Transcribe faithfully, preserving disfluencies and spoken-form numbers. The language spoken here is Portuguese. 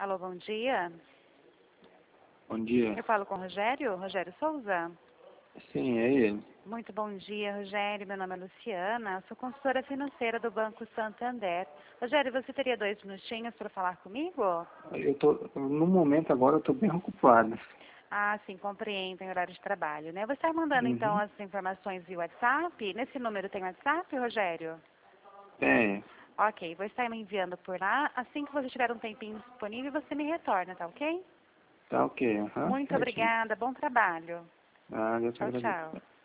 Alô, bom dia. Bom dia. Eu falo com o Rogério? Rogério Souza? Sim, é ele. Muito bom dia, Rogério. Meu nome é Luciana. Sou consultora financeira do Banco Santander. Rogério, você teria dois minutinhos para falar comigo? Eu tô, no momento agora eu estou bem ocupado. Ah, sim, compreendo, em horário de trabalho, né? Você está mandando, então, Uhum. as informações via WhatsApp? Nesse número tem WhatsApp, Rogério? É, Ok, vou estar me enviando por lá. Assim que você tiver um tempinho disponível, você me retorna, tá ok? tá ok, aham, Muito certinho. obrigada, bom trabalho. Ah, eu te Tchau, agradeço. tchau.